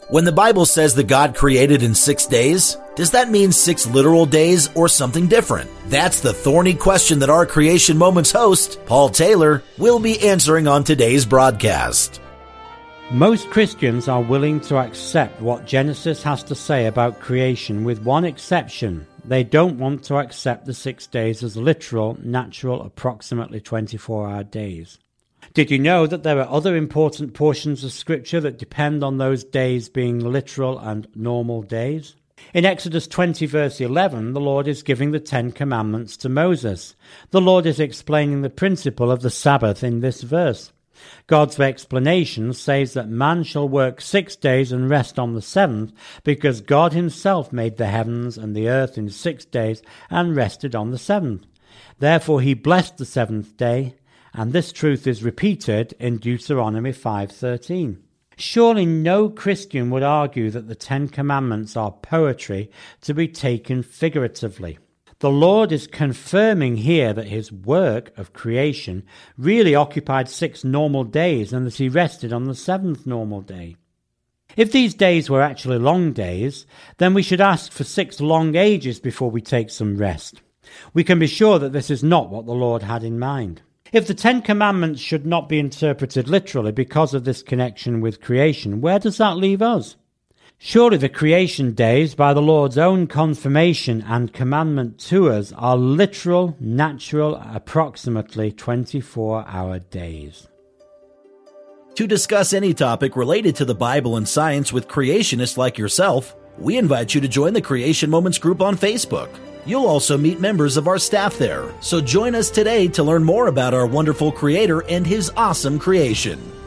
When the Bible says that God created in 6 days, does that mean 6 literal days or something different? That's the thorny question that our Creation Moments host, Paul Taylor, will be answering on today's broadcast. Most Christians are willing to accept what Genesis has to say about creation, with one exception. They don't want to accept the 6 days as literal, natural, approximately 24-hour days. Did you know that there are other important portions of Scripture that depend on those days being literal and normal days? In Exodus 20 verse 11, the Lord is giving the 10 Commandments to Moses. The Lord is explaining the principle of the Sabbath in this verse. God's explanation says that man shall work 6 days and rest on the seventh, because God himself made the heavens and the earth in 6 days and rested on the seventh. Therefore he blessed the seventh day, and this truth is repeated in Deuteronomy 5:13. Surely no Christian would argue that the 10 Commandments are poetry to be taken figuratively. The Lord is confirming here that his work of creation really occupied 6 normal days and that he rested on the 7th normal day. If these days were actually long days, then we should ask for 6 long ages before we take some rest. We can be sure that this is not what the Lord had in mind. If the 10 Commandments should not be interpreted literally because of this connection with creation, where does that leave us? Surely the creation days, by the Lord's own confirmation and commandment to us, are literal, natural, approximately 24-hour days. To discuss any topic related to the Bible and science with creationists like yourself, we invite you to join the Creation Moments group on Facebook. You'll also meet members of our staff there, so join us today to learn more about our wonderful Creator and His awesome creation.